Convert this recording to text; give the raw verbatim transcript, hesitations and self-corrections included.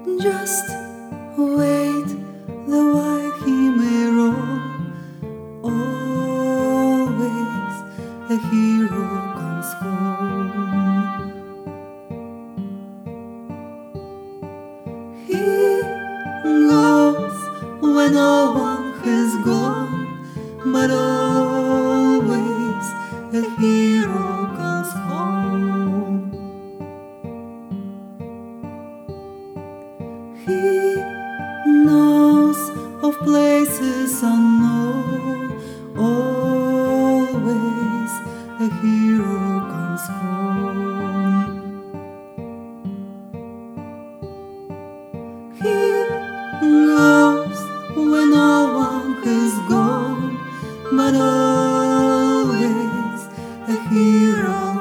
Just wait the while he may roam. Always a hero comes home. He goes when no one has gone, but always a hero comes home. He knows of places unknown. Always a hero comes home. He goes when no one has gone, but always a hero